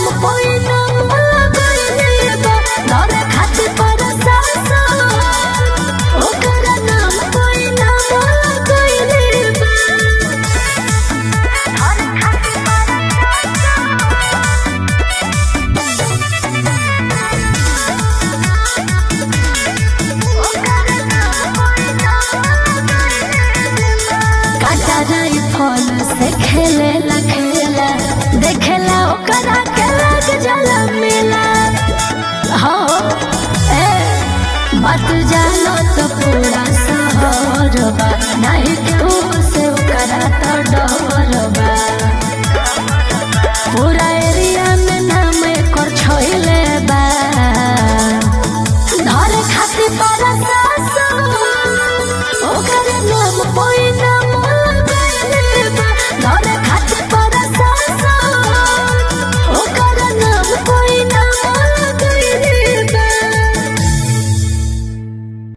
कोई नाम लगाइले बा लड़े खातिर प्रशासन ओकरा नाम कोई नाम लगाइले बा फल से खेलेला खेला देखेला ओकरा के लग जाला मेला हो बात जानो तो पूरा शहर बा नहीं केहू